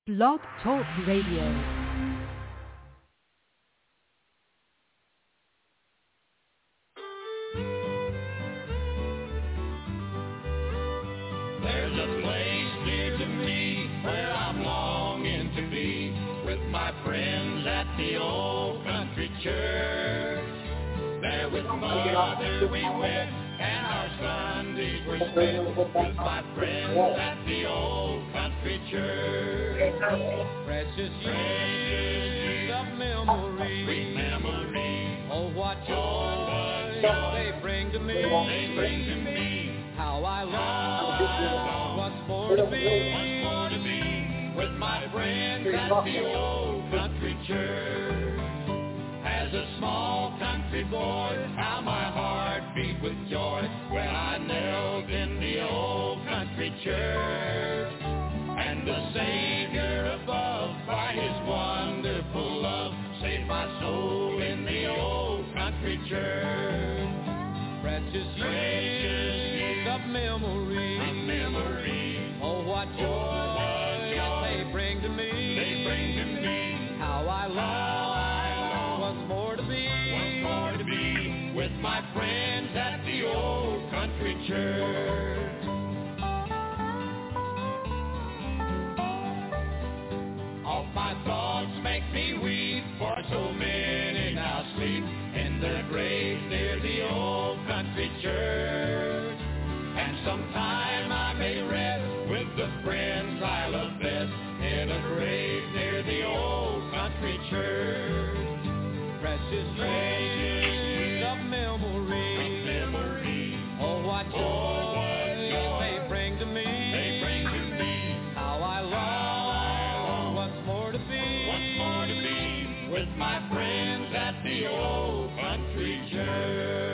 Blog Talk Radio. There's a place near to me where I'm longing to be with my friends at the old country church. There with Mother we went and our Sundays were spent with my friends at the old country church. Precious years of memories, sweet memories. Oh, what joy they bring to me. They bring to me. How I long once more to be with my friends at the old country church. As a small country boy, how my heart beat with joy when I knelt in the old country church. And the Savior above, by His wonderful love, saved my soul in the old country church. Precious years of memory, oh what joy they bring to me. They bring to me. How I long once more to be with my friends at the old country church. All my thoughts make me weep, for so many now sleep in their graves near the old country church. And sometime I may rest with the friends I love best in a grave near the old country church. Precious years of memory, oh what joy they bring to me. They bring to me. How I long once more to be with my friends at the old country church.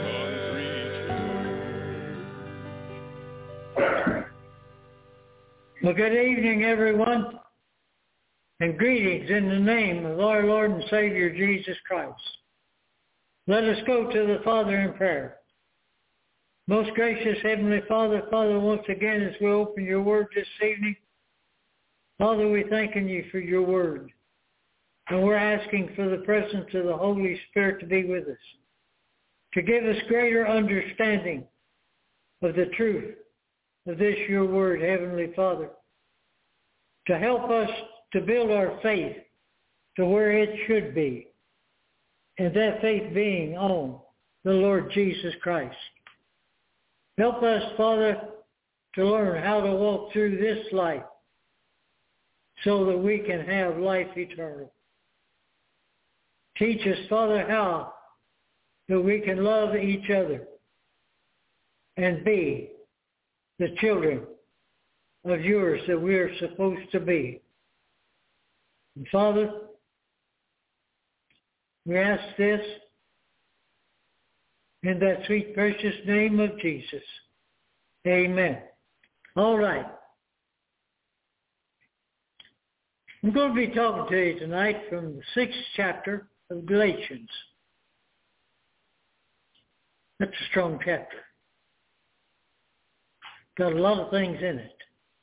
Well, good evening, everyone, and greetings in the name of our Lord and Savior, Jesus Christ. Let us go to the Father in prayer. Most gracious Heavenly Father, once again, as we open your word this evening, Father, we're thanking you for your word. And we're asking for the presence of the Holy Spirit to be with us, to give us greater understanding of the truth of this, your word, Heavenly Father, to help us to build our faith to where it should be, and that faith being on the Lord Jesus Christ. Help us, Father, to learn how to walk through this life so that we can have life eternal. Teach us, Father, how that we can love each other and be the children of yours that we are supposed to be. And Father, we ask this in that sweet, precious name of Jesus. Amen. All right. I'm going to be talking to you tonight from the 6th chapter of Galatians. That's a strong chapter. Got a lot of things in it.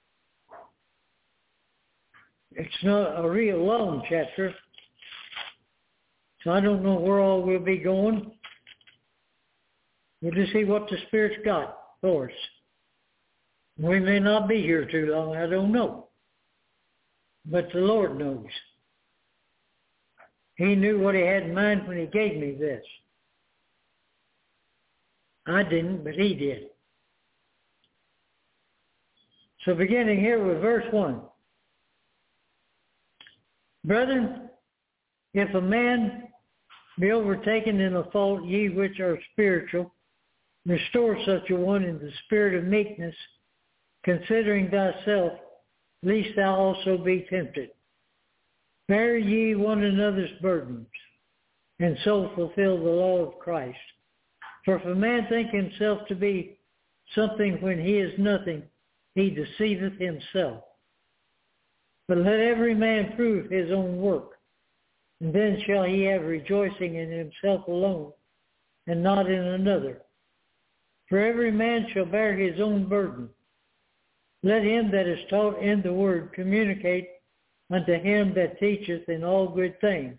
It's not a real long chapter, so I don't know where all we'll be going. We'll just see what the Spirit's got for us. We may not be here too long, I don't know. But the Lord knows. He knew what He had in mind when He gave me this. I didn't, but He did. So beginning here with verse 1. Brethren, if a man be overtaken in a fault, ye which are spiritual, restore such a one in the spirit of meekness, considering thyself, lest thou also be tempted. Bear ye one another's burdens, and so fulfill the law of Christ. For if a man think himself to be something when he is nothing, he deceiveth himself. But let every man prove his own work, and then shall he have rejoicing in himself alone, and not in another. For every man shall bear his own burden. Let him that is taught in the word communicate unto him that teacheth in all good things.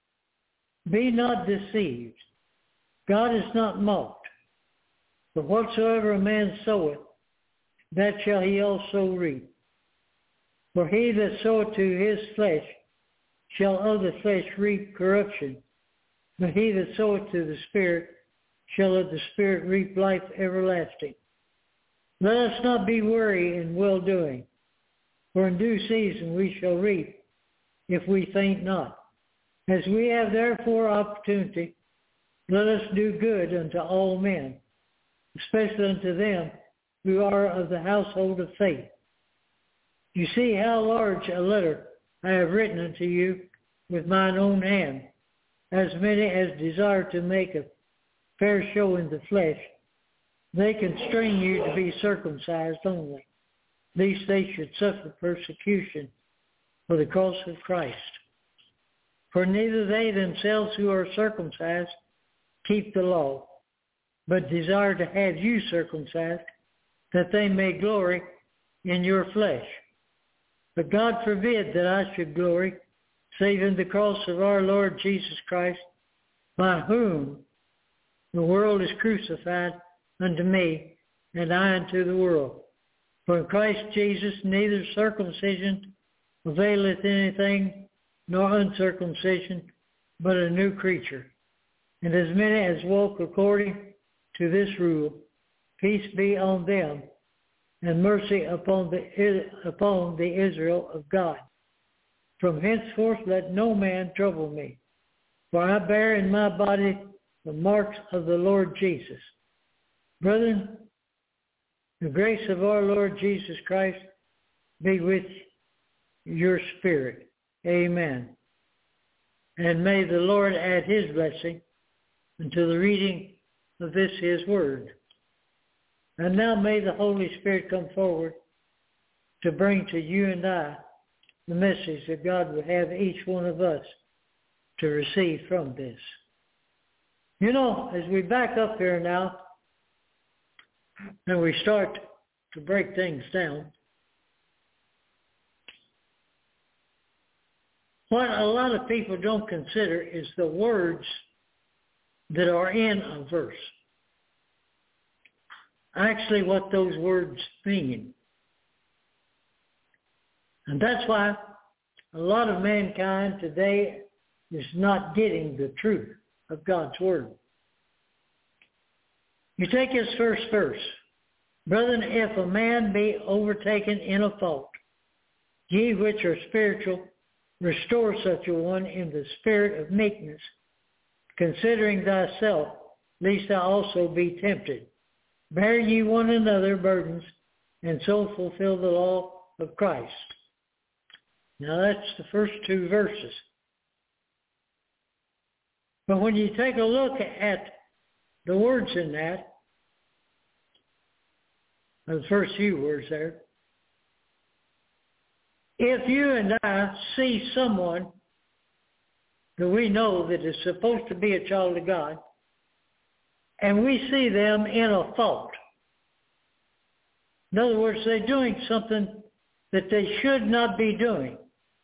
Be not deceived. God is not mocked. For whatsoever a man soweth, that shall he also reap. For he that soweth to his flesh shall of the flesh reap corruption, but he that soweth to the Spirit shall of the Spirit reap life everlasting. Let us not be weary in well-doing, for in due season we shall reap, if we faint not. As we have therefore opportunity, let us do good unto all men, especially unto them who are of the household of faith. You see how large a letter I have written unto you with mine own hand, as many as desire to make a fair show in the flesh. They constrain you to be circumcised only, lest they should suffer persecution for the cross of Christ. For neither they themselves who are circumcised keep the law, but desire to have you circumcised, that they may glory in your flesh. But God forbid that I should glory, save in the cross of our Lord Jesus Christ, by whom the world is crucified unto me, and I unto the world. For in Christ Jesus neither circumcision availeth anything, nor uncircumcision, but a new creature. And as many as walk according to this rule, peace be on them, and mercy upon the Israel of God. From henceforth let no man trouble me, for I bear in my body the marks of the Lord Jesus. Brethren, the grace of our Lord Jesus Christ be with your spirit. Amen. And may the Lord add his blessing unto the reading of this his word. And now may the Holy Spirit come forward to bring to you and I the message that God would have each one of us to receive from this. You know, as we back up here now, and we start to break things down, what a lot of people don't consider is the words that are in a verse. Actually what those words mean. And that's why a lot of mankind today is not getting the truth of God's word. You take his first verse. Brethren, if a man be overtaken in a fault, ye which are spiritual, restore such a one in the spirit of meekness, considering thyself, lest thou also be tempted. Bear ye one another burdens, and so fulfill the law of Christ. Now that's the first two verses. But when you take a look at the words in that, the first few words there, if you and I see someone that we know that is supposed to be a child of God, and we see them in a fault, in other words, they're doing something that they should not be doing,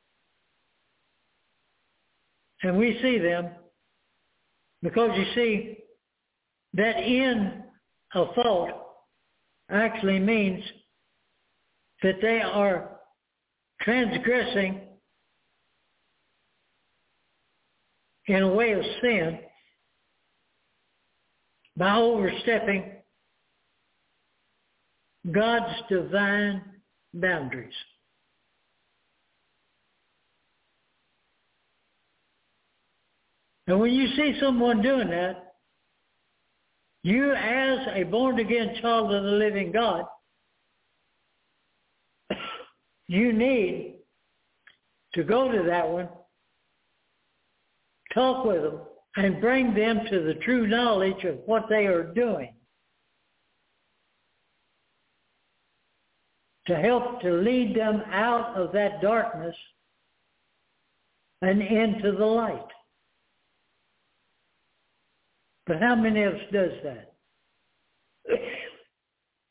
and we see them, because you see, that in a fault actually means that they are transgressing in a way of sin by overstepping God's divine boundaries. And when you see someone doing that, you as a born-again child of the living God, you need to go to that one, talk with them, and bring them to the true knowledge of what they are doing, to help to lead them out of that darkness and into the light. But how many of us does that?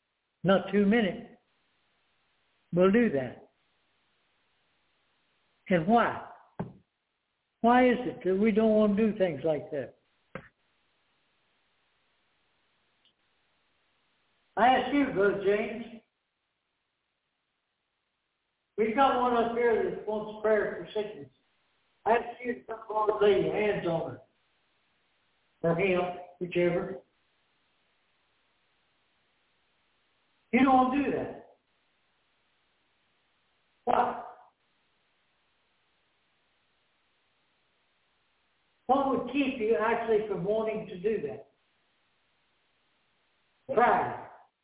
Not too many will do that. And why? Why is it that we don't want to do things like that? I ask you, Brother James. We've got one up here that wants prayer for sickness. I ask you to come forward and lay your hands on her. Or him, whichever. You don't want to do that. Why? What would keep you actually from wanting to do that? Pride.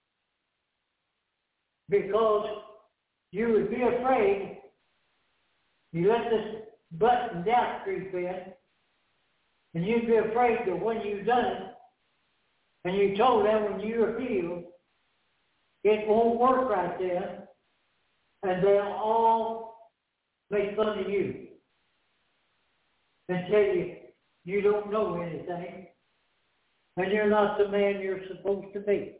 Because you would be afraid you let this button doubt creep in, and you'd be afraid that when you've done it, and you told them when you were healed, it won't work right then, and they'll all make fun of you and tell you you don't know anything, and you're not the man you're supposed to be.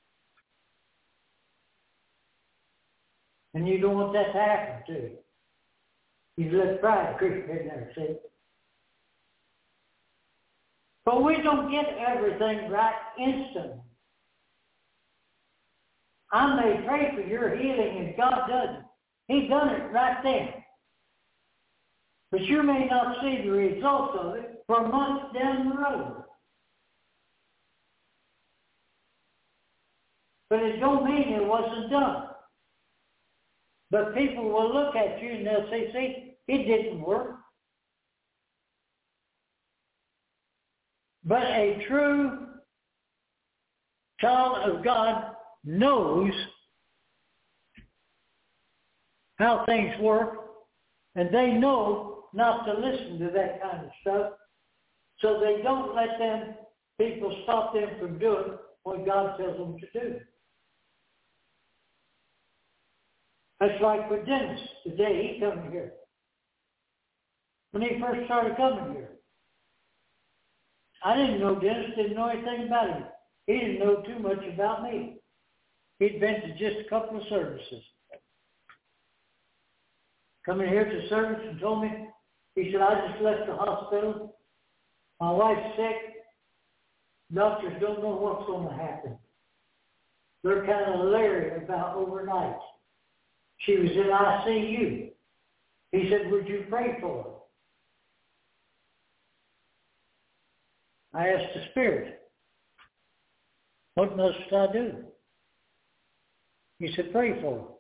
And you don't want that to happen to you. You let pride creep in there, see? But we don't get everything right instantly. I may pray for your healing and God doesn't. He done it right then. But you may not see the results of it for months down the road. But it don't mean it wasn't done. But people will look at you and they'll say, see, it didn't work. But a true child of God knows how things work, and they know not to listen to that kind of stuff, so they don't let them people stop them from doing what God tells them to do. That's like with Dennis the day he come here. When he first started coming here, I didn't know Dennis, didn't know anything about him. He didn't know too much about me. He'd been to just a couple of services. Coming here to service and told me, he said, I just left the hospital. My wife's sick. Doctors don't know what's going to happen. They're kind of leery about overnight. She was in ICU. He said, would you pray for her? I asked the Spirit, what must I do? He said, pray for her.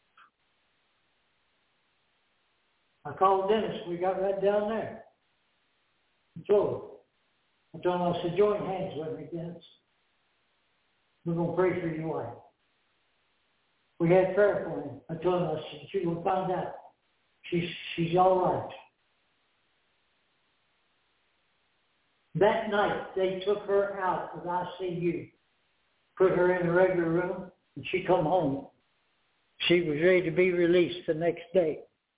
I called Dennis. We got right down there. So I told him, I said, join hands with me, Dennis. We're going to pray for your wife. We had prayer for him. I told him, I said, you're going to find out. She's all right. That night, they took her out of ICU, put her in a regular room, and she come home. She was ready to be released the next day.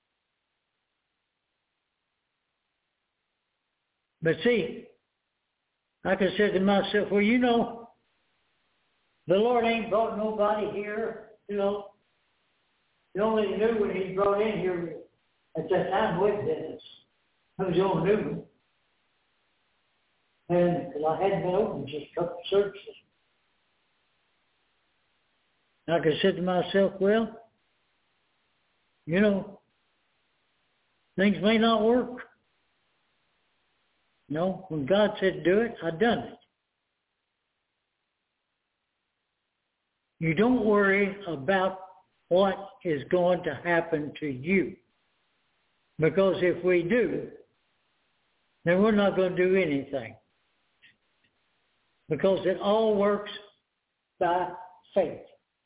But see, like I said to myself, well, you know, the Lord ain't brought nobody here, you know. He only knew when he brought in here at that time with Dennis. I was the only new one. And I hadn't been open just a couple of services. Like I said to myself, well, you know, things may not work. You know, when God said do it, I done it. You don't worry about what is going to happen to you. Because if we do, then we're not going to do anything. Because it all works by faith.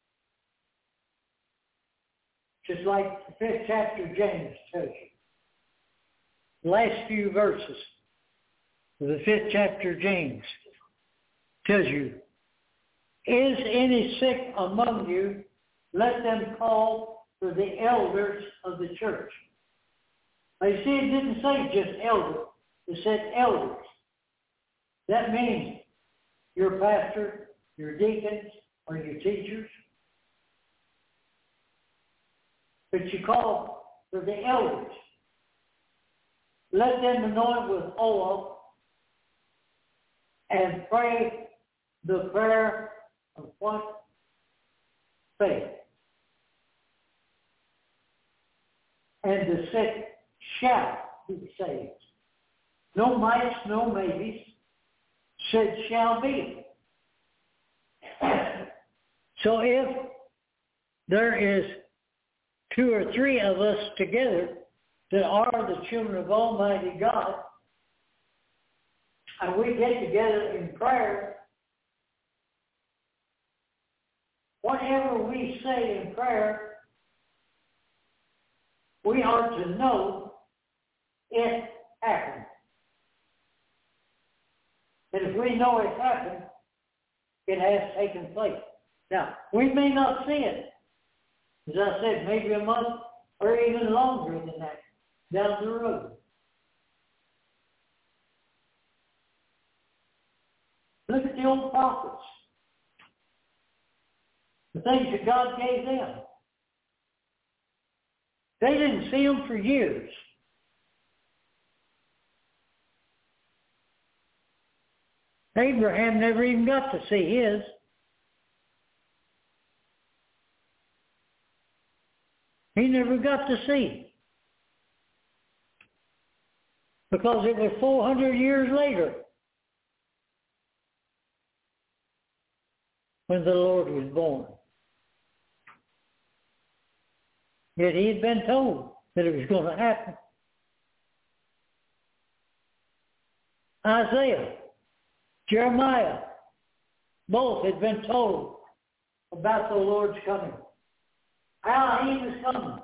Just like the 5th chapter of James tells you. The last few verses of the 5th chapter of James tells you, is any sick among you? Let them call for the elders of the church. Now you see, it didn't say just elders. It said elders. That means your pastor, your deacons, or your teachers. But you call for the elders. let them anoint with oil and pray the prayer of what? Faith. And the sick shall be saved. No mights, no maybes, said shall be. So if there is 2 or 3 of us together that are the children of Almighty God, and we get together in prayer, whatever we say in prayer, we are to know it happened. And if we know it happened, it has taken place. Now, we may not see it. As I said, maybe a month or even longer than that down the road. Look at the old prophets. The things that God gave them. They didn't see them for years. Abraham never even got to see his. He never got to see. Because it was 400 years later when the Lord was born. Yet he had been told that it was going to happen. Isaiah, Jeremiah, both had been told about the Lord's coming. How he was coming.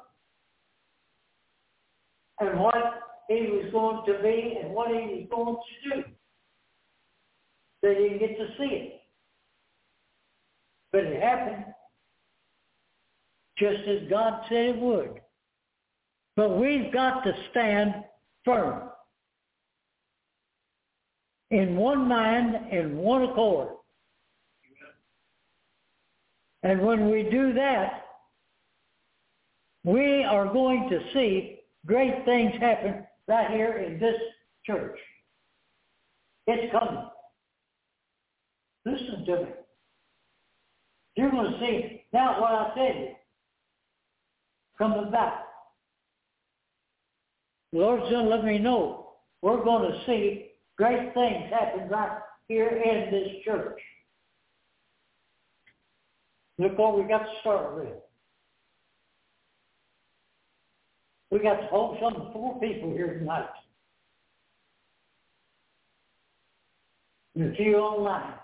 And what he was going to be and what he was going to do. They didn't get to see it. But it happened just as God said it would. But we've got to stand firm. In one mind, in one accord. And when we do that, we are going to see great things happen right here in this church. It's coming. Listen to me. You're going to see now what I said coming back. The Lord's going to let me know we're going to see great things happen right here in this church. Look what we got to start with. We got to hold some 4 people here tonight. And a few online.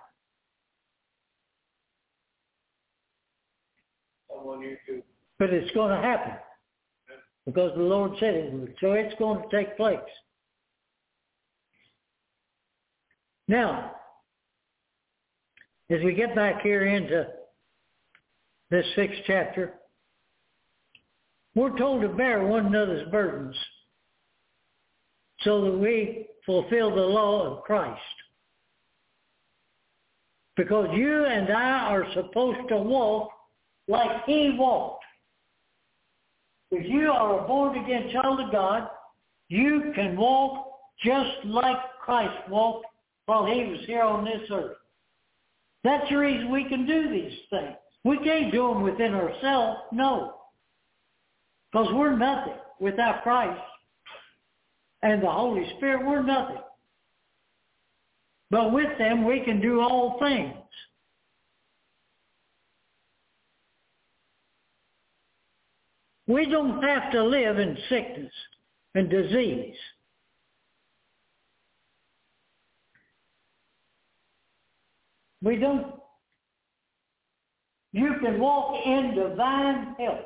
Some on YouTube. But it's going to happen. Because the Lord said it would. So it's going to take place. Now, as we get back here into this 6th chapter, we're told to bear one another's burdens so that we fulfill the law of Christ. Because you and I are supposed to walk like he walked. If you are a born-again child of God, you can walk just like Christ walked while he was here on this earth. That's the reason we can do these things. We can't do them within ourselves, no. Because we're nothing without Christ and the Holy Spirit. We're nothing. But with them, we can do all things. We don't have to live in sickness and disease. We don't. You can walk in divine health.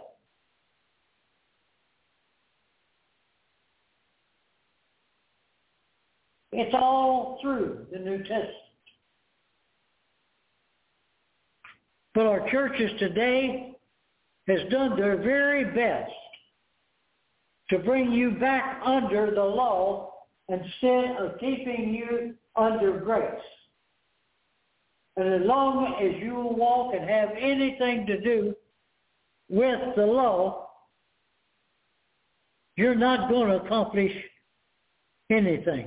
It's all through the New Testament. But our churches today has done their very best to bring you back under the law instead of keeping you under grace. And as long as you walk and have anything to do with the law, you're not going to accomplish anything.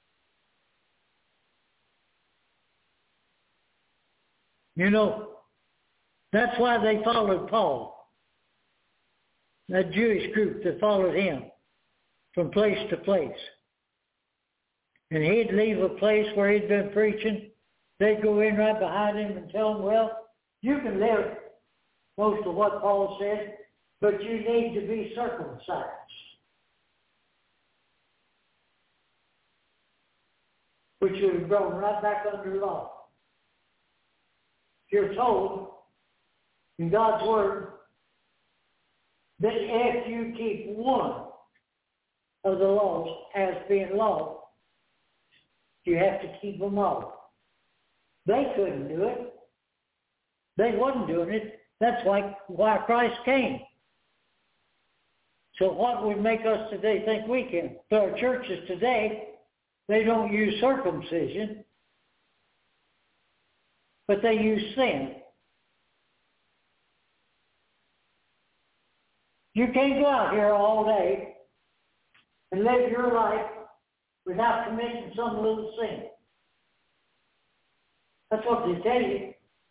You know, that's why they followed Paul, that Jewish group that followed him from place to place. And he'd leave a place where he'd been preaching. They'd go in right behind him and tell him, well, you can live most of what Paul said, but you need to be circumcised. Which would have gone right back under law. You're told in God's Word that if you keep one of the laws as being law, you have to keep them all. They couldn't do it. They wasn't doing it. That's why Christ came. So what would make us today think we can? So our churches today, they don't use circumcision, but they use sin. You can't go out here all day and live your life without committing some little sin. That's what they tell you.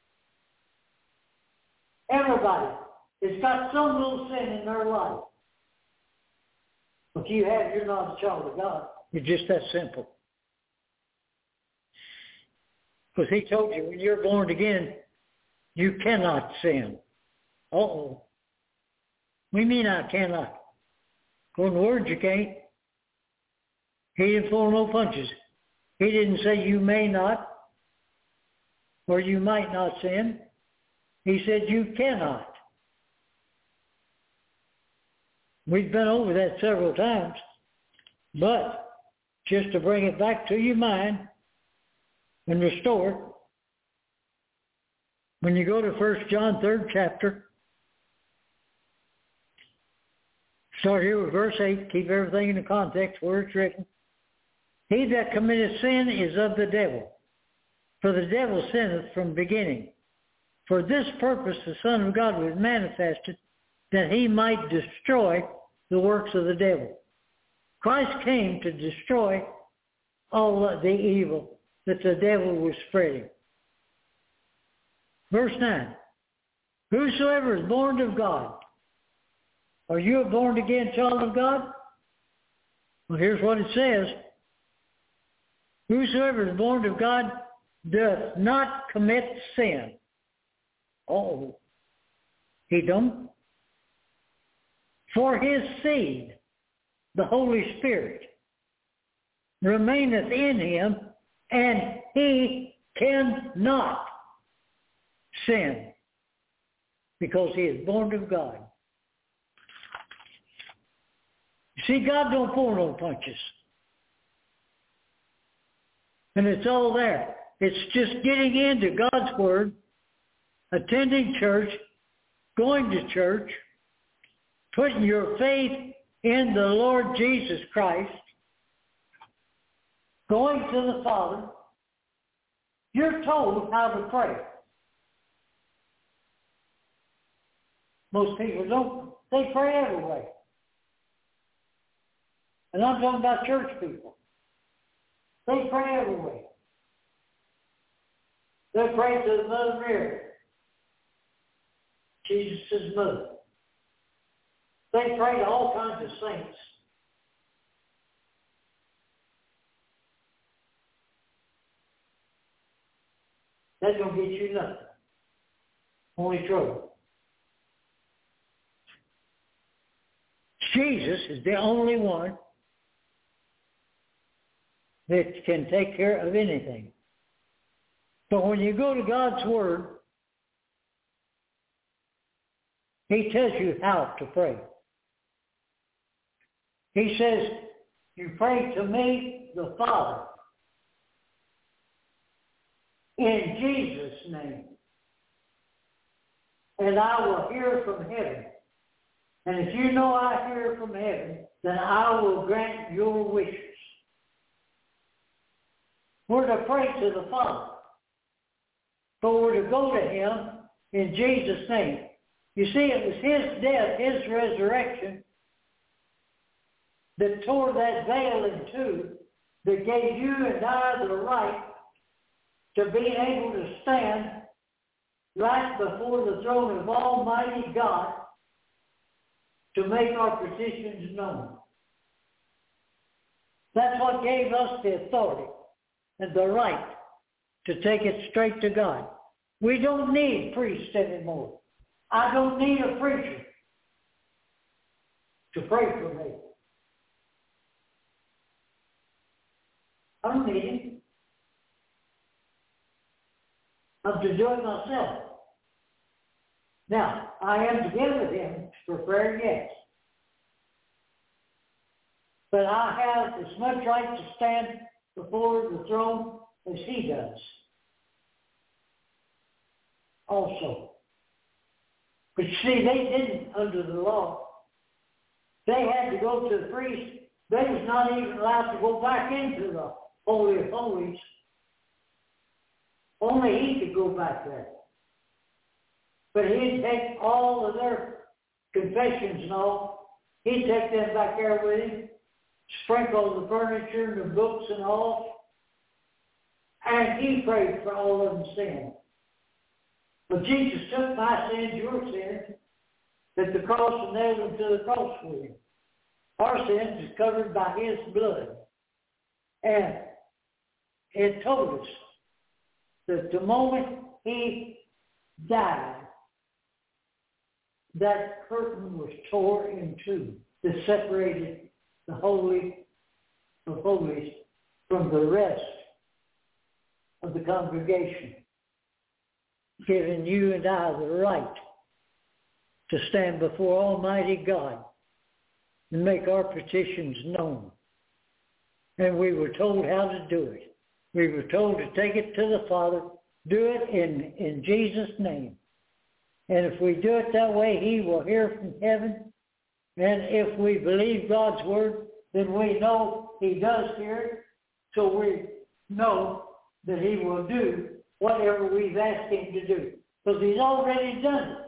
Everybody has got some little sin in their life. If you have, you're not a child of God. It's just that simple. Because he told you, when you're born again, you cannot sin. Uh-oh. We mean I cannot. According to the Word, you can't. He didn't pull no punches. He didn't say you may not or you might not sin. He said you cannot. We've been over that several times, but just to bring it back to your mind and restore it, when you go to 1 John 3rd chapter, start here with verse 8, keep everything in the context where it's written. He that committeth sin is of the devil, for the devil sinneth from the beginning. For this purpose the Son of God was manifested, that he might destroy the works of the devil. Christ came to destroy all the evil that the devil was spreading. Verse 9, whosoever is born of God. Are you a born-again child of God? Well, here's what it says. Whosoever is born of God doth not commit sin. Oh, he don't. For his seed, the Holy Spirit, remaineth in him, and he cannot sin, because he is born of God. See, God don't pull no punches. And it's all there. It's just getting into God's Word, attending church, going to church, putting your faith in the Lord Jesus Christ, going to the Father. You're told how to pray. Most people don't. They pray every way. And I'm talking about church people. They pray every way. They pray to the Mother Mary, Jesus' mother. They pray to all kinds of saints. That don't get you nothing. Only trouble. Jesus is the only one that can take care of anything. So when you go to God's Word, He tells you how to pray. He says, you pray to me, the Father, in Jesus' name, and I will hear from heaven. And if you know I hear from heaven, then I will grant your wishes. We're to pray to the Father. But we're to go to Him in Jesus' name. You see, it was His death, His resurrection, that tore that veil in two, that gave you and I the right to be able to stand right before the throne of Almighty God to make our petitions known. That's what gave us the authority and the right to take it straight to God. We don't need priests anymore. I don't need a preacher to pray for me. I don't need him. I'm to do it myself. Now, I am together with him for prayer, yes. But I have as much right to stand before the throne as he does. Also. But see, they didn't under the law. They had to go to the priest. They was not even allowed to go back into the Holy of Holies. Only he could go back there. But he'd take all of their confessions and all. He'd take them back there with him, sprinkle the furniture and the books and all. And he prayed for all of them sin. But Jesus took my sins, your sins, at the cross and nailed them to the cross with him. Our sins is covered by his blood. And it told us that the moment he died, that curtain was tore in two that separated the Holy of Holies from the rest of the congregation, giving you and I the right to stand before Almighty God and make our petitions known. And we were told how to do it. We were told to take it to the Father, do it in Jesus' name. And if we do it that way, he will hear from heaven. And if we believe God's word, then we know he does hear it. So we know that he will do whatever we've asked him to do. Because he's already done it.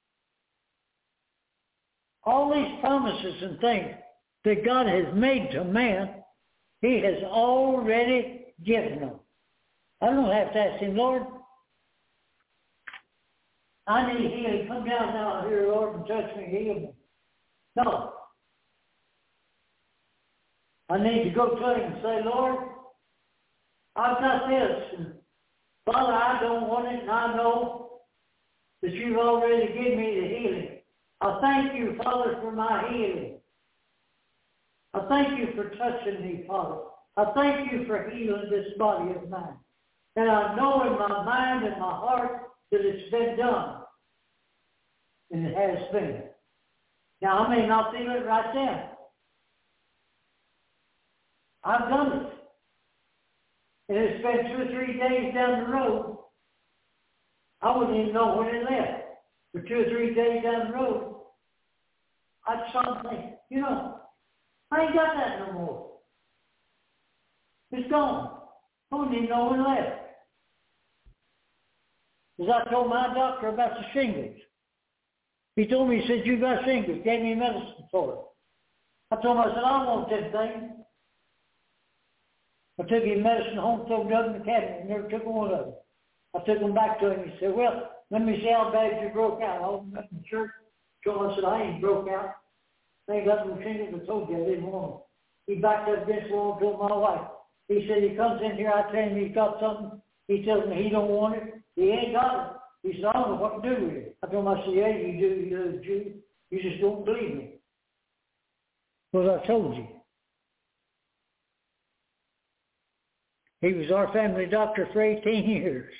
All these promises and things that God has made to man, he has already given them. I don't have to ask him, Lord, I need healing. Come down now here, Lord, and touch me, heal me. No. I need to go to him and say, Lord, I've got this. And Father, I don't want it, and I know that you've already given me the healing. I thank you, Father, for my healing. I thank you for touching me, Father. I thank you for healing this body of mine. And I know in my mind and my heart that it's been done. And it has been. Now, I may not feel it right then. I've done it. And it's been 2 or 3 days down the road. I wouldn't even know when it left. For 2 or 3 days down the road, I'd start thinking, I ain't got that no more. It's gone. I wouldn't even know when it left. Because I told my doctor about the shingles. He told me, he said, you got shingles. Gave me medicine for it. I told him, I said, I don't want that thing. I took his medicine home, threw it up in the cabinet, and never took one of them. I took them back to him. He said, well, let me see how bad you broke out. I opened up in the church. Told him, I said, I ain't broke out. I ain't got no shingles. I told you I didn't want them. He backed up against the wall and told my wife. He said, he comes in here, I tell him he's got something. He tells me he don't want it. He ain't got it. He said, I don't know what to do with it. I told him, I said, yeah, you do, you're a Jew. You just don't believe me. Well, I told you. He was our family doctor for 18 years.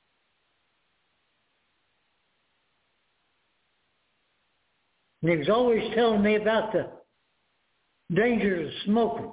And he was always telling me about the dangers of smoking.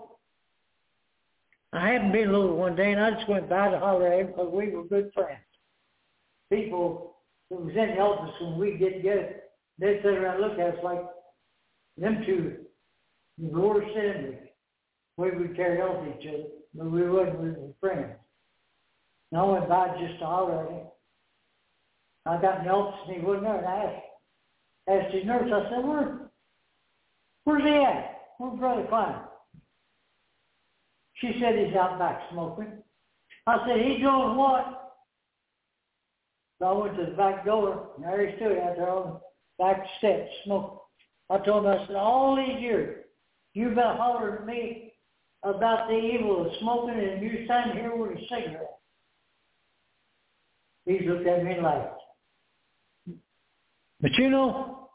I happened to be little one day, and I just went by to holler at him because we were good friends. People that was in the office when we get together, they'd sit around and look at us like them two, the worst enemies. We would carry off each other, but we wasn't, we were friends. And I went by just to holler at him. I got in the office and he wasn't there, and I asked his nurse, I said, where's he at? where's Brother Klein? She said he's out back smoking. I said, he's doing what? So I went to the back door, and there he stood out there on the back steps smoking. I told him, I said, all these years, you've been hollering at me about the evil of smoking, and you stand here with a cigarette. He looked at me and laughed. But you know,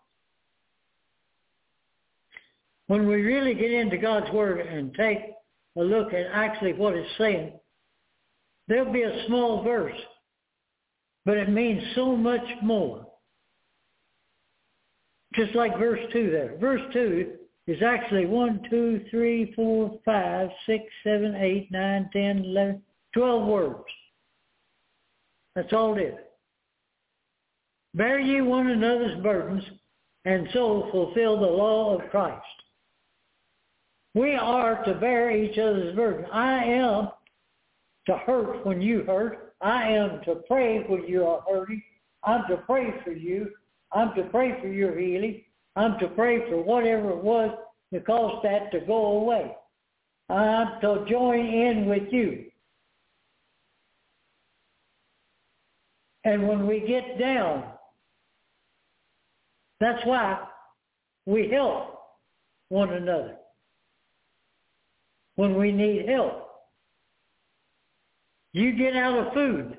when we really get into God's Word and take a look at actually what it's saying, there'll be a small verse, but it means so much more. Just like verse 2 there. Verse 2 is actually 1, 2, 3, 4, 5, 6, 7, 8, 9, 10, 11, 12 words. That's all it is. Bear ye one another's burdens, and so fulfill the law of Christ. We are to bear each other's burden. I am to hurt when you hurt. I am to pray when you are hurting. I'm to pray for you. I'm to pray for your healing. I'm to pray for whatever it was that caused that to go away. I'm to join in with you. And when we get down, that's why we help one another when we need help. You get out of food.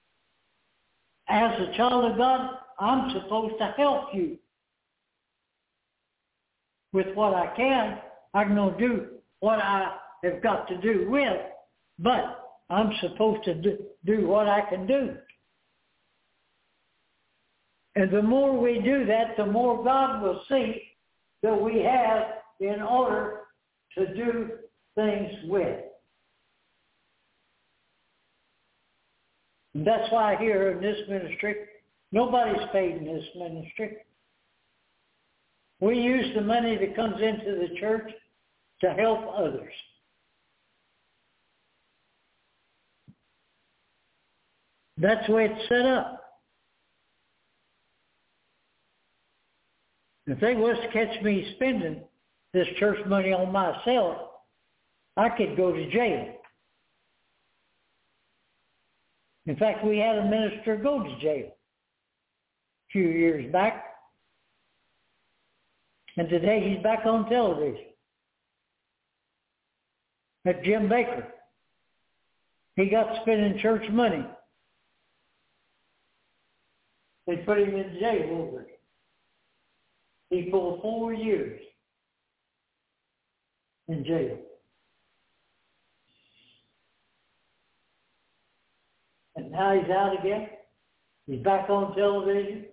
As a child of God, I'm supposed to help you with what I can. I can only do what I have got to do with, but I'm supposed to do what I can do. And the more we do that, the more God will see that we have in order to do things with. And that's why here in this ministry, nobody's paid in this ministry. We use the money that comes into the church to help others. That's the way it's set up. If they was to catch me spending this church money on myself, I could go to jail. In fact, we had a minister go to jail a few years back. And today he's back on television. That's Jim Baker. He got spending church money. They put him in jail over it. He pulled 4 years in jail. And now he's out again. He's back on television.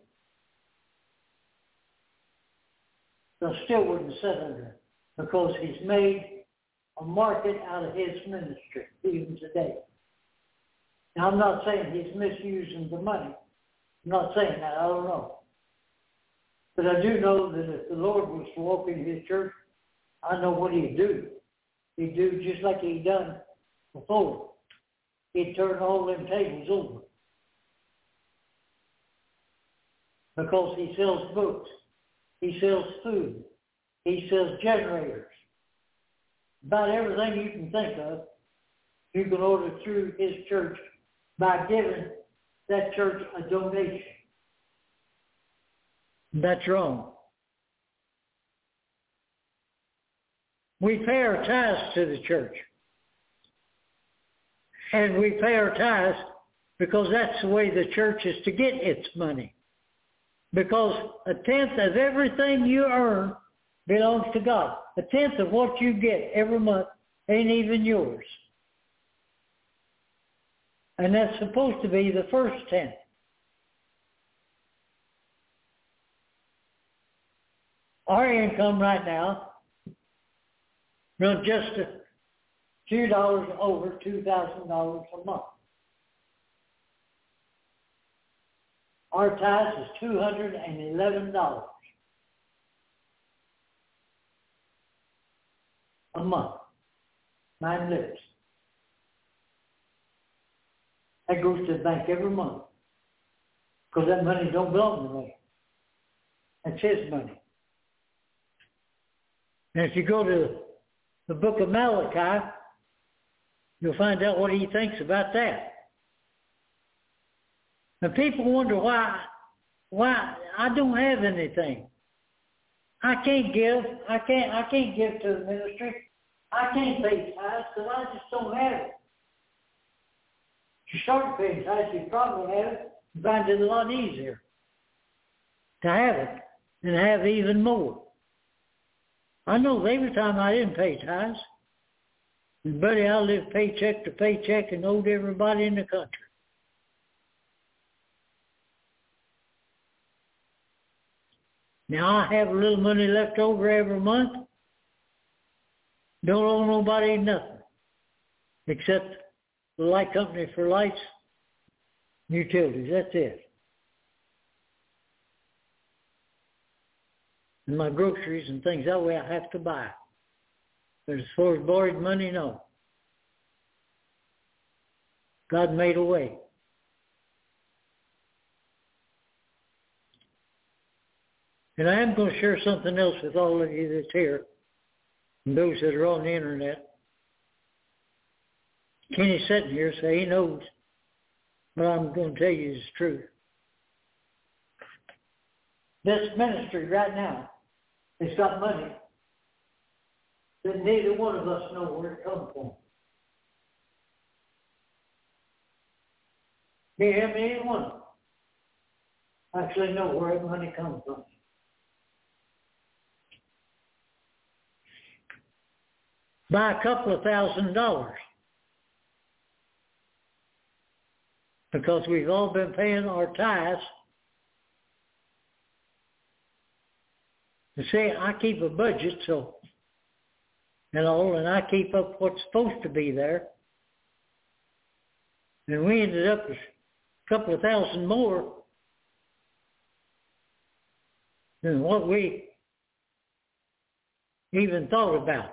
So still wouldn't sit under him because he's made a market out of his ministry even today. Now I'm not saying he's misusing the money. I'm not saying that. I don't know. But I do know that if the Lord was to walk in his church, I know what he'd do. He'd do just like he'd done before. He'd turn all them tables over. Because he sells books. He sells food. He sells generators. About everything you can think of, you can order through his church by giving that church a donation. That's wrong. We pay our tithes to the church. And we pay our tithes because that's the way the church is to get its money. Because 1/10 of everything you earn belongs to God. 1/10 of what you get every month ain't even yours. And that's supposed to be the first 10th. Our income right now runs just a few dollars over $2,000 a month. Our tithe is $211 a month. 9 lives. That goes to the bank every month. Because that money don't belong to me. That's his money. And if you go to the book of Malachi, you'll find out what he thinks about that. And people wonder why I don't have anything. I can't give. I can't give to the ministry. I can't pay tithes because I just don't have it. If you start paying tithes, you probably have it. You find it a lot easier to have it and have even more. I know there was a time I didn't pay tithes. And buddy, I lived paycheck to paycheck and owed everybody in the country. Now I have a little money left over every month. Don't owe nobody nothing except the light company for lights, utilities. That's it. And my groceries and things that way I have to buy. But as far as borrowed money, no. God made a way. And I am going to share something else with all of you that's here and those that are on the internet. Kenny's sitting here, so he knows what I'm going to tell you is true. This ministry right now has got money that neither one of us know where it comes from. Me, him, any one of them actually know where that money comes from. By a couple of $1,000. Because we've all been paying our tithes. You see, I keep a budget, so, and I keep up what's supposed to be there. And we ended up with a couple of $1,000 more than what we even thought about.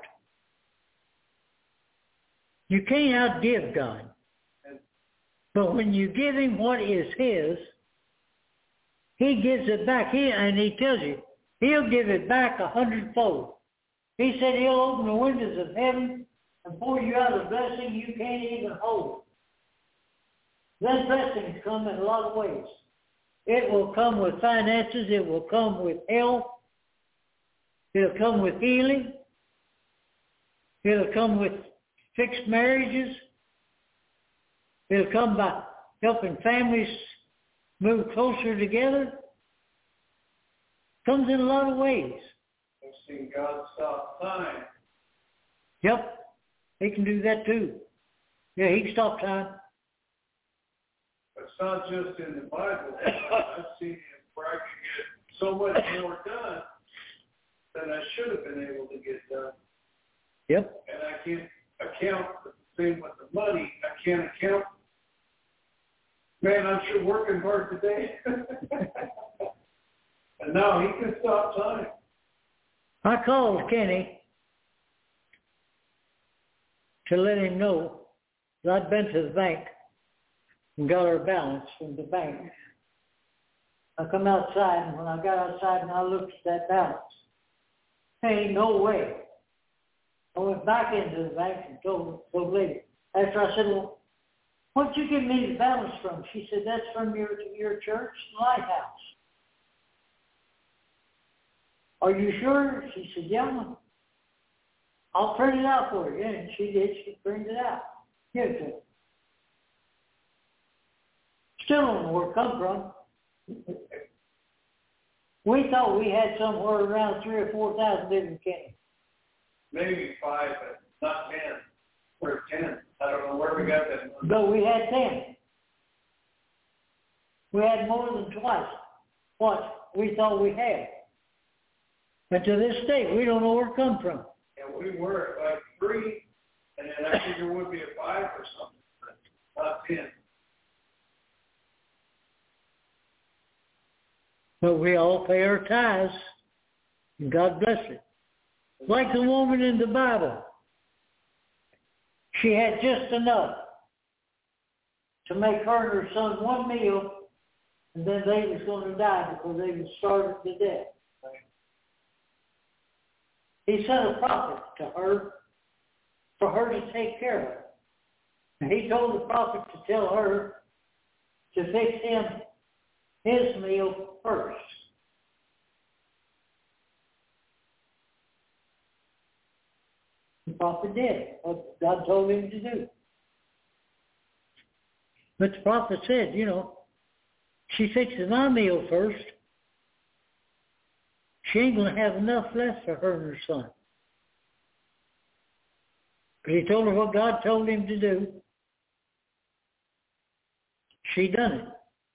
You can't outgive God. But when you give him what is his, he gives it back. And he tells you, he'll give it back 100-fold. He said he'll open the windows of heaven and pour you out a blessing you can't even hold. That blessings come in a lot of ways. It will come with finances. It will come with health. It'll come with healing. It'll come with fixed marriages. It'll come by helping families move closer together. Comes in a lot of ways. I've seen God stop time. Yep, he can do that too. Yeah, he can stop time. It's not just in the Bible. I've seen him where I can get so much more done than I should have been able to get done. Yep. And I can't account for the same with the money. I can't account. Man, I'm sure working hard today. And now he can stop time. I called Kenny to let him know that I'd been to the bank and got our balance from the bank. I come outside, and when I got outside and I looked at that balance, there ain't no way. I went back into the bank and told the lady. After I said, well, what'd you give me the balance from? She said, that's from your church lighthouse. Are you sure? She said, yeah. I'll print it out for you. And she did. She printed it out. Give it to her. Still don't know where it come from. We thought we had somewhere around 3,000 or 4,000 different Kenny. Maybe 5, but not 10. Or 10. I don't know where we got that money. But we had 10. We had more than twice what we thought we had. But to this day, we don't know where it come from. And we were at like 3, and then I figured it would be a 5 or something, but not 10. But we all pay our tithes, and God bless it. Like the woman in the Bible. She had just enough to make her and her son one meal, and then they was going to die because they was starved to death. He sent a prophet to her for her to take care of. And he told the prophet to tell her to fix him his meal first. The prophet did what God told him to do. But the prophet said, she fixes my meal first. She ain't going to have enough left for her and her son. But he told her what God told him to do. She done it.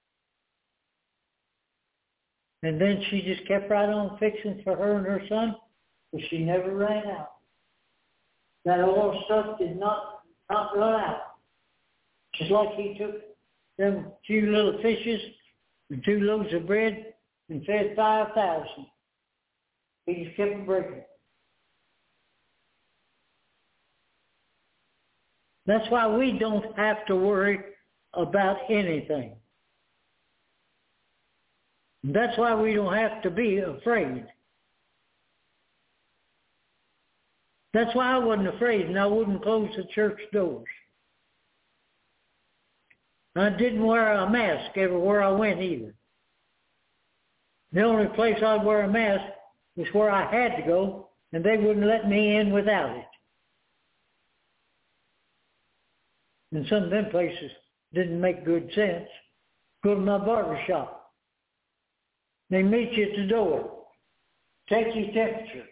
And then she just kept right on fixing for her and her son, but she never ran out. That oil stuff did not run out. Just like he took them few little fishes and 2 loaves of bread and fed 5,000. He just kept breaking. That's why we don't have to worry about anything. That's why we don't have to be afraid. That's why I wasn't afraid and I wouldn't close the church doors. I didn't wear a mask everywhere I went either. The only place I'd wear a mask was where I had to go, and they wouldn't let me in without it. And some of them places didn't make good sense. Go to my barber shop. They meet you at the door. Take your temperature.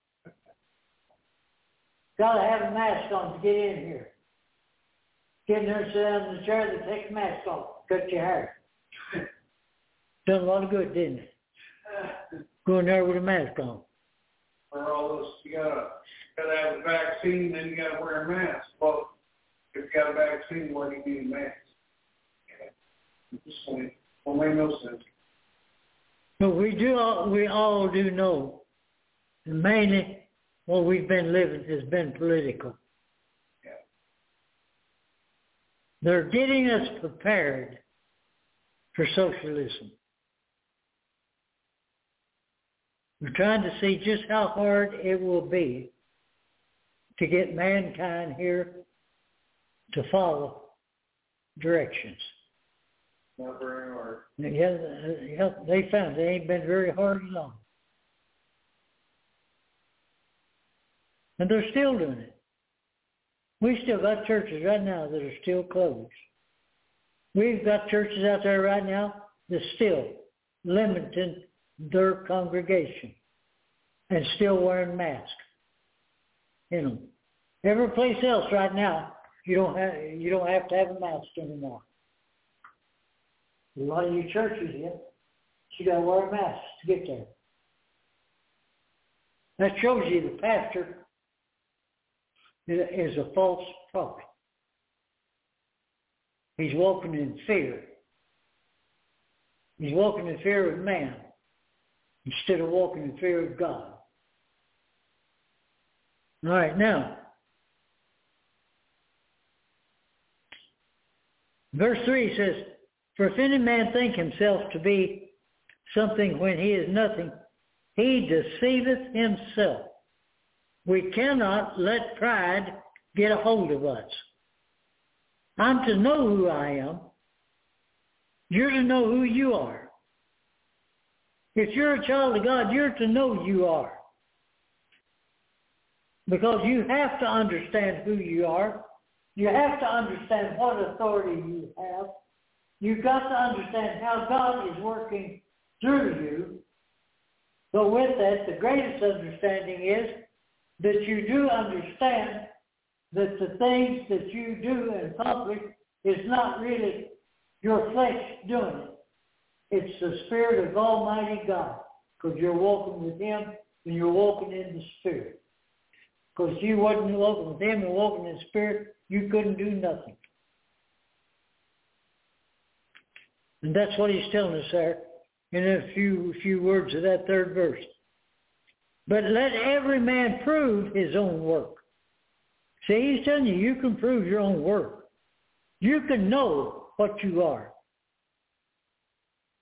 Got to have a mask on to get in here. Get in there and sit down in the chair, they take the mask off. Cut your hair. Done a lot of good, didn't it? Go in there with a mask on. For all those, you gotta have a vaccine, then you gotta wear a mask. Well, if you got a vaccine, why do you need a mask? This will make no sense. But we all do know, and mainly what we've been living has been political. Yeah. They're getting us prepared for socialism. We're trying to see just how hard it will be to get mankind here to follow directions. Not very hard. Yeah, they found it ain't been very hard at all. And they're still doing it. We still got churches right now that are still closed. We've got churches out there right now that still limiting their congregation and still wearing masks. Every place else right now, you don't have to have a mask anymore. A lot of you churches, you got to wear a mask to get there. That shows you the pastor is a false prophet. He's walking in fear. He's walking in fear of man instead of walking in fear of God. All right, now, verse 3 says, "For if any man think himself to be something when he is nothing, he deceiveth himself. We cannot let pride get a hold of us. I'm to know who I am. You're to know who you are. If you're a child of God, you're to know you are. Because you have to understand who you are. You have to understand what authority you have. You've got to understand how God is working through you. But with that, the greatest understanding is that you do understand that the things that you do and accomplish is not really your flesh doing it. It's the Spirit of Almighty God, because you're walking with Him and you're walking in the Spirit. Because if you wasn't walking with Him and walking in the Spirit, you couldn't do nothing. And that's what He's telling us there in a few words of that third verse. But let every man prove his own work. See, He's telling you, you can prove your own work. You can know what you are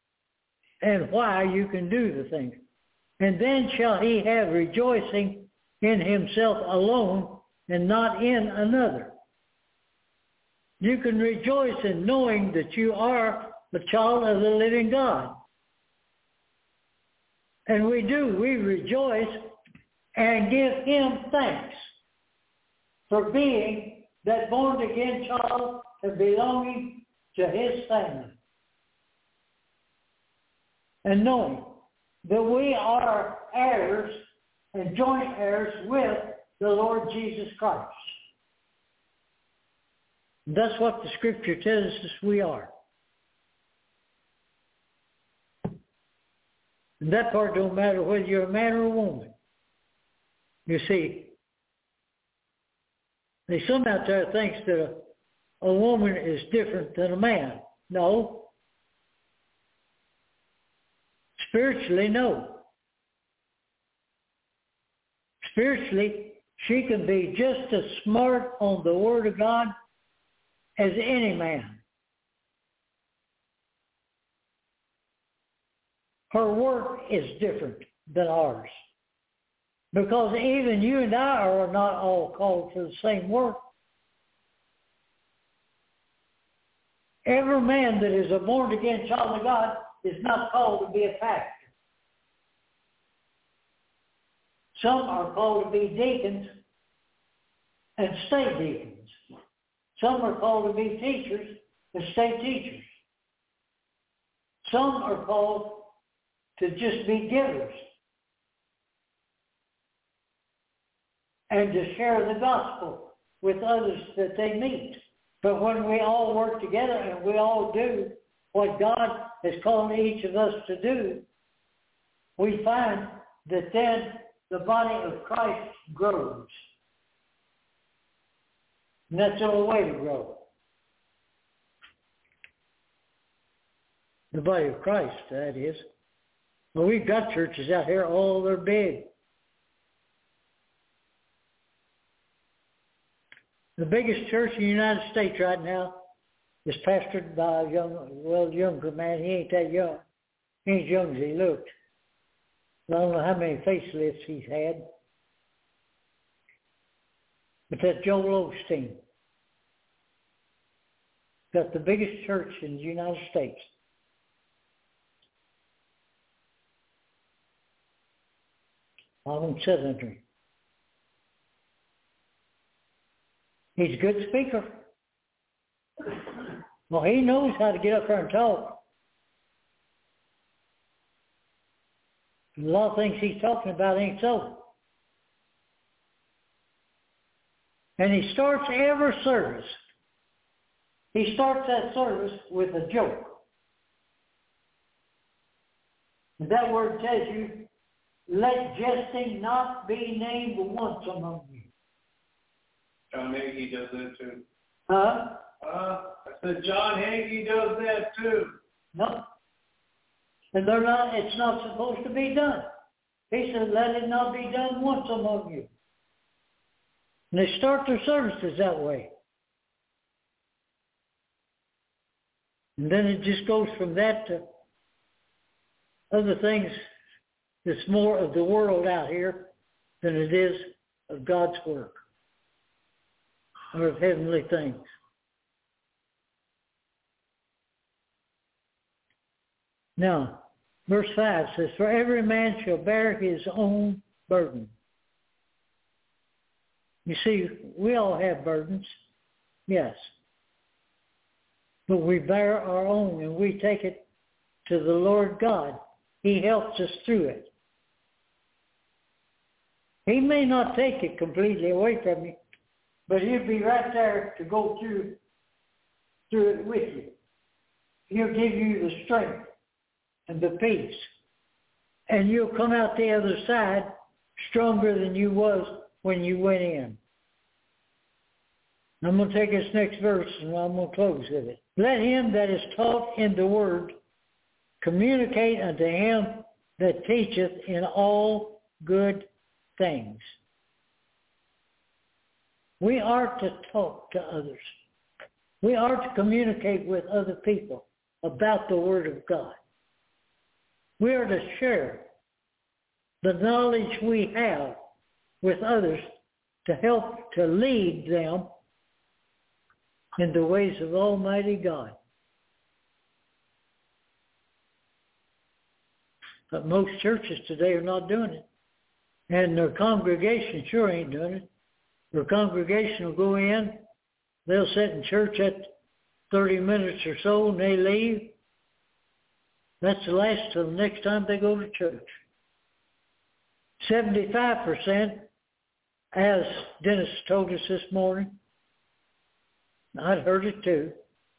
and why you can do the things. And then shall he have rejoicing in himself alone and not in another. You can rejoice in knowing that you are the child of the living God. And we do. We rejoice and give him thanks for being that born-again child and belonging to his family. And knowing that we are heirs and joint heirs with the Lord Jesus Christ. That's what the Scripture tells us we are. And that part don't matter whether you're a man or a woman. You see, there's some out there thinks that a woman is different than a man. No. Spiritually, no. Spiritually, she can be just as smart on the Word of God as any man. Her work is different than ours. Because even you and I are not all called for the same work. Every man that is a born-again child of God is not called to be a pastor. Some are called to be deacons and stay deacons. Some are called to be teachers and stay teachers. Some are called to just be givers and to share the gospel with others that they meet. But when we all work together and we all do what God has called each of us to do, we find that then the body of Christ grows. And that's the only way to grow. The body of Christ, that is. Well, we've got churches out here, all they're big. The biggest church in the United States right now is pastored by a younger man. He ain't that young. He ain't as young as he looked. I don't know how many facelifts he's had. But that's Joel Osteen. Got the biggest church in the United States. I won't say that. He's a good speaker. Well, he knows how to get up there and talk. A lot of things he's talking about ain't so. And he starts every service. He starts that service with a joke. And that word tells you, let jesting not be named once among you. John Hagee does that too. Huh? I said John Hagee does that too. No. And it's not supposed to be done. He said, let it not be done once among you. And they start their services that way. And then it just goes from that to other things that's more of the world out here than it is of God's work or of heavenly things. Now, verse 5 says, for every man shall bear his own burden. You see, we all have burdens, yes. But we bear our own and we take it to the Lord God. He helps us through it. He may not take it completely away from you, but he'll be right there to go through it with you. He'll give you the strength and the peace. And you'll come out the other side stronger than you was when you went in. I'm going to take this next verse and I'm going to close with it. Let him that is taught in the word communicate unto him that teacheth in all good things. We are to talk to others. We are to communicate with other people about the Word of God. We are to share the knowledge we have with others to help to lead them in the ways of Almighty God. But most churches today are not doing it. And their congregation sure ain't doing it. Their congregation will go in, they'll sit in church at 30 minutes or so and they leave. That's the last till the next time they go to church. 75%, as Dennis told us this morning, I'd heard it too,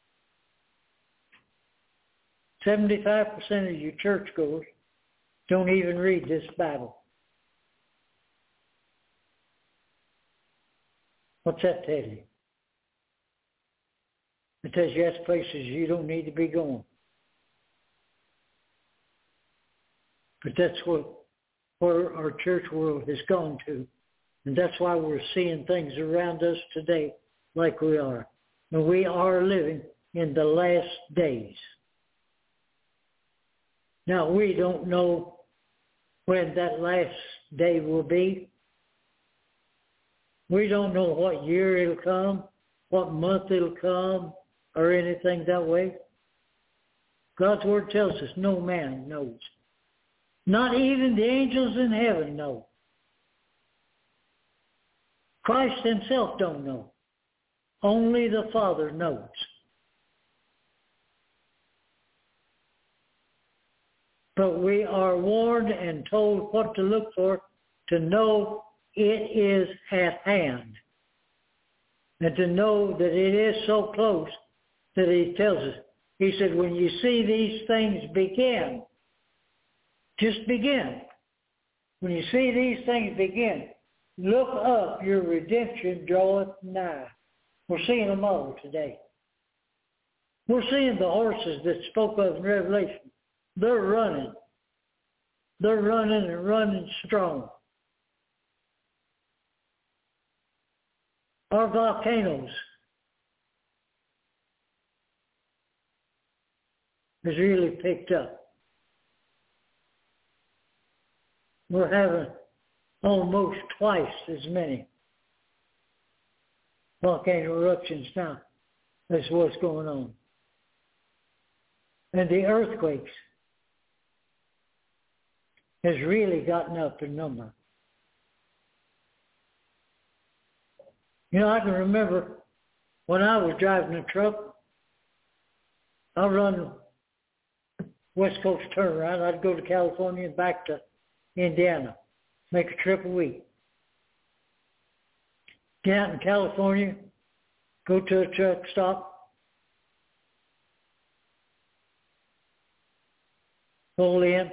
75% of you churchgoers don't even read this Bible. What's that tell you? It tells you that's places you don't need to be going. But that's where our church world has gone to. And that's why we're seeing things around us today like we are. And we are living in the last days. Now, we don't know when that last day will be. We don't know what year it'll come, what month it'll come, or anything that way. God's Word tells us no man knows. Not even the angels in heaven know. Christ himself don't know. Only the Father knows. But we are warned and told what to look for to know it is at hand. And to know that it is so close that he tells us. He said, when you see these things begin, just begin. When you see these things begin, look up, your redemption draweth nigh. We're seeing them all today. We're seeing the horses that spoke of in Revelation. They're running. They're running and running strong. Our volcanoes has really picked up. We're having almost twice as many volcano eruptions now as what's going on. And the earthquakes has really gotten up in number. You know, I can remember when I was driving a truck, I'd run West Coast turnaround. I'd go to California and back to Indiana, make a trip a week. Get out in California, go to a truck stop, pull in,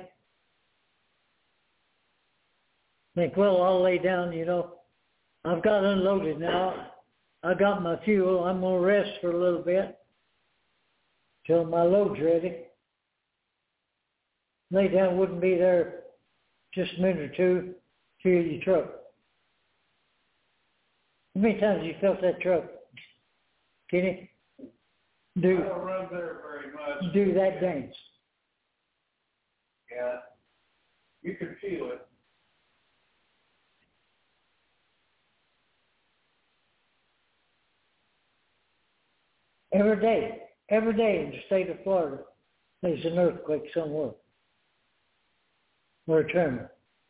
think, well, I'll lay down, you know. I've got unloaded now. I got my fuel. I'm going to rest for a little bit till my load's ready. Lay down, wouldn't be there just a minute or two to your truck. How many times have you felt that truck, Kenny? I don't run there very much. Do that dance. Yeah. You can feel it. Every day in the state of Florida, there's an earthquake somewhere. Or a tremor.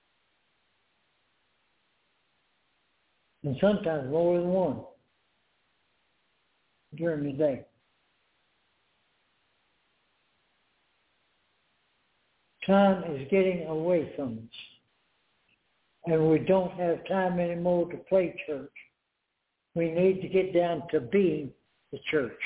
And sometimes more than one during the day. Time is getting away from us. And we don't have time anymore to play church. We need to get down to being the church.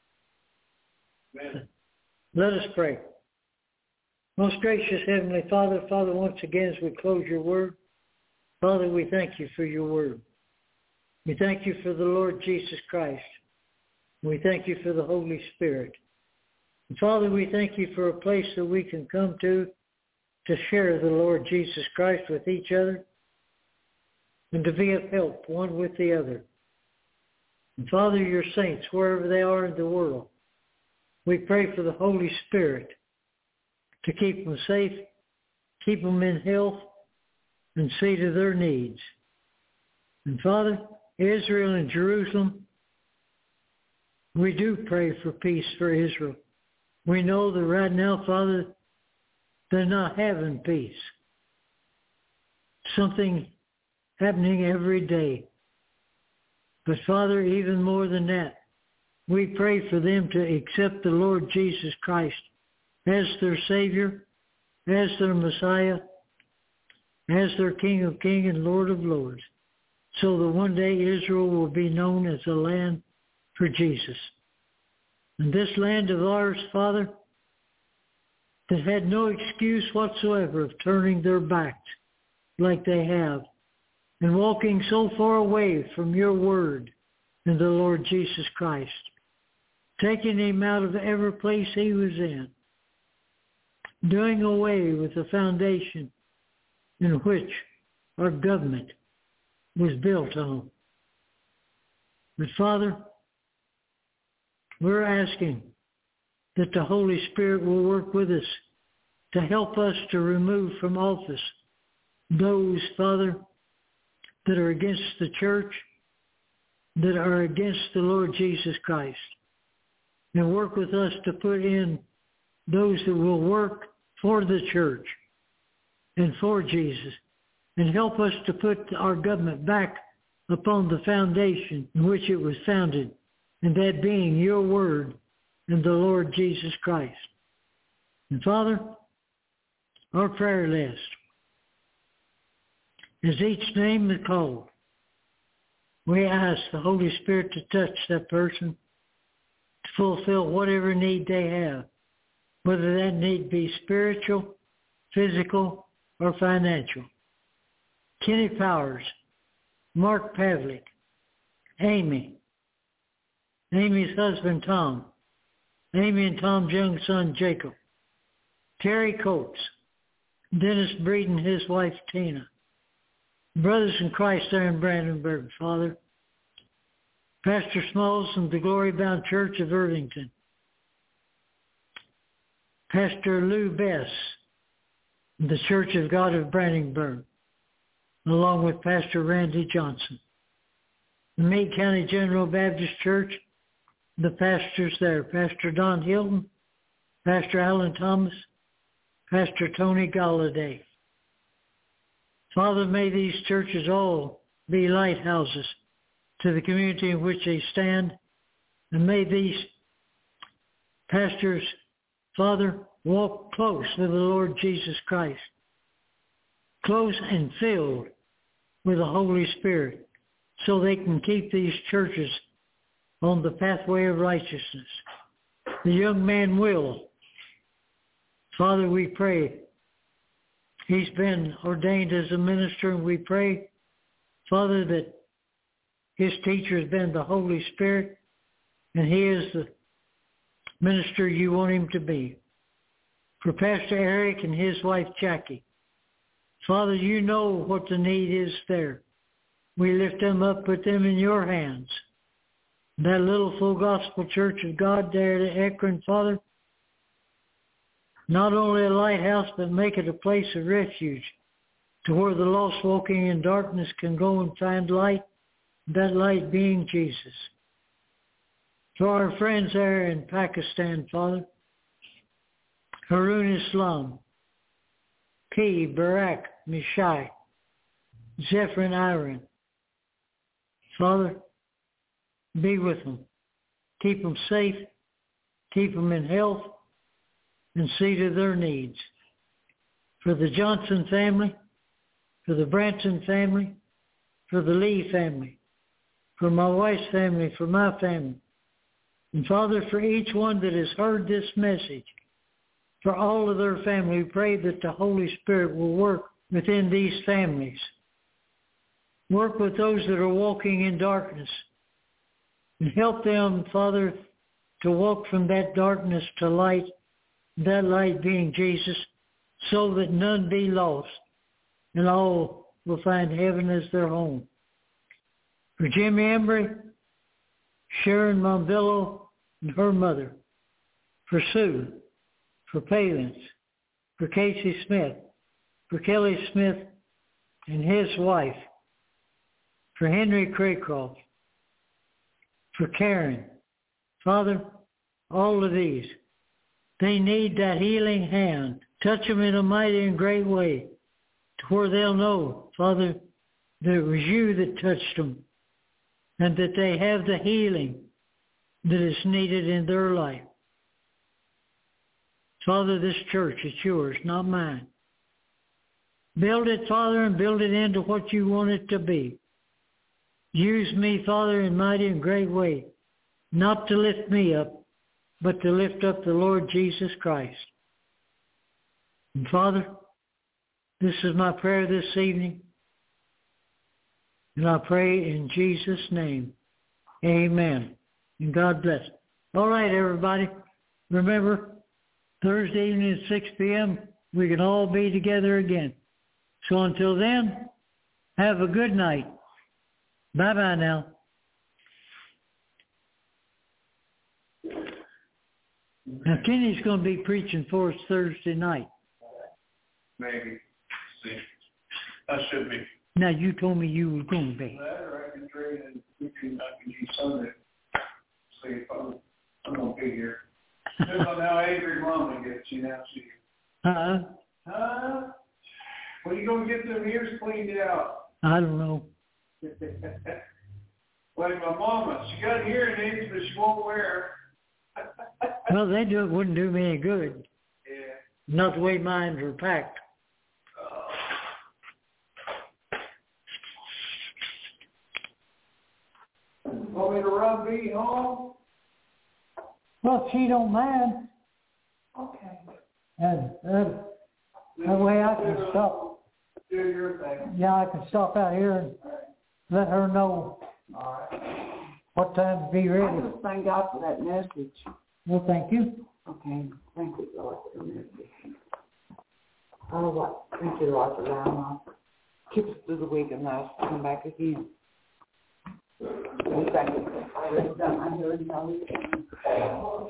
Amen. Let us pray. Most gracious Heavenly Father, once again as we close your word, Father, we thank you for your word. We thank you for the Lord Jesus Christ. We thank you for the Holy Spirit. And Father, we thank you for a place that we can come to share the Lord Jesus Christ with each other and to be of help one with the other. And Father, your saints, wherever they are in the world, we pray for the Holy Spirit to keep them safe, keep them in health, and see to their needs. And Father, Israel and Jerusalem, we do pray for peace for Israel. We know that right now, Father, they're not having peace. Something happening every day. But Father, even more than that, we pray for them to accept the Lord Jesus Christ as their Savior, as their Messiah, as their King of Kings and Lord of Lords, so that one day Israel will be known as a land for Jesus. And this land of ours, Father, that had no excuse whatsoever of turning their backs like they have, and walking so far away from your word and the Lord Jesus Christ, taking him out of every place he was in, doing away with the foundation in which our government was built on. But Father, we're asking that the Holy Spirit will work with us to help us to remove from office those, Father, that are against the church, that are against the Lord Jesus Christ. And work with us to put in those that will work for the church and for Jesus, and help us to put our government back upon the foundation in which it was founded, and that being your word and the Lord Jesus Christ. And Father, our prayer list, as each name is called, we ask the Holy Spirit to touch that person to fulfill whatever need they have, whether that need be spiritual, physical, or financial. Kenny Powers, Mark Pavlik, Amy, Amy's husband Tom, Amy and Tom's young son Jacob, Terry Coates, Dennis Breed and his wife Tina, brothers in Christ there in Brandenburg, Father, Pastor Smalls and the Glory Bound Church of Irvington, Pastor Lou Bess, the Church of God of Brandenburg, along with Pastor Randy Johnson, the Meade County General Baptist Church, the pastors there, Pastor Don Hilton, Pastor Alan Thomas, Pastor Tony Galladay. Father, may these churches all be lighthouses to the community in which they stand, and may these pastors, Father, walk close with the Lord Jesus Christ, close and filled with the Holy Spirit, so they can keep these churches on the pathway of righteousness. The young man will. Father, we pray. He's been ordained as a minister, and we pray, Father, that his teacher has been the Holy Spirit, and he is the minister you want him to be. For Pastor Eric and his wife Jackie, Father, you know what the need is there. We lift them up, put them in your hands. That little Full Gospel Church of God there at Akron, Father, not only a lighthouse, but make it a place of refuge to where the lost walking in darkness can go and find light, that light being Jesus. For our friends there in Pakistan, Father, Harun Islam, P. Barak Mishai, Zephyr Iron, Father, be with them. Keep them safe, keep them in health, and see to their needs. For the Johnson family, for the Branson family, for the Lee family, for my wife's family, for my family. And Father, for each one that has heard this message, for all of their family, we pray that the Holy Spirit will work within these families. Work with those that are walking in darkness. And help them, Father, to walk from that darkness to light, that light being Jesus, so that none be lost, and all will find heaven as their home. For Jimmy Embry, Sharon Monvillo and her mother, for Sue, for Palins, for Casey Smith, for Kelly Smith and his wife, for Henry Craycroft, for Karen. Father, all of these, they need that healing hand. Touch them in a mighty and great way to where they'll know, Father, that it was you that touched them and that they have the healing that is needed in their life. Father, this church is yours, not mine. Build it, Father, and build it into what you want it to be. Use me, Father, in mighty and great way, not to lift me up, but to lift up the Lord Jesus Christ. And Father, this is my prayer this evening, and I pray in Jesus' name. Amen. And God bless. All right, everybody. Remember, Thursday evening at 6 p.m., we can all be together again. So until then, have a good night. Bye-bye now. Now, Kenny's going to be preaching for us Thursday night. Maybe. See. I should be. Now, you told me you were going to be. That or I can trade and I can use Sunday. See if I'm going to be here. Depends on how angry Mama gets, you know. Huh? When you going to get them ears cleaned out? I don't know. Like my mama, she got hearing aids, but she won't wear them. Well, wouldn't do me any good. Yeah. Not the way mine were packed. Want me to run B home? Well, she don't mind. Okay. And that way I can stop. Do your thing. Yeah, I can stop out here and let her know All right. what time to be ready. I just thank God for that message. Well, thank you. Okay, thank you, Lord, for the message. Thank you, Lord, for allowing us to keep us through the week and allow us to come back again. Thank you. I already done my hearing knowledge.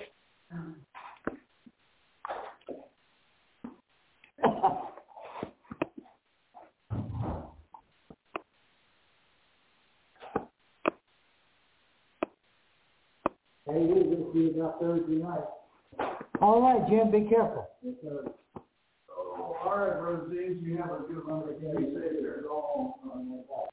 Hey, we'll see you about Thursday night. All right, Jim, be careful. Yes, sir. Oh, all right, Brother James, you have a good one. Stay safe there.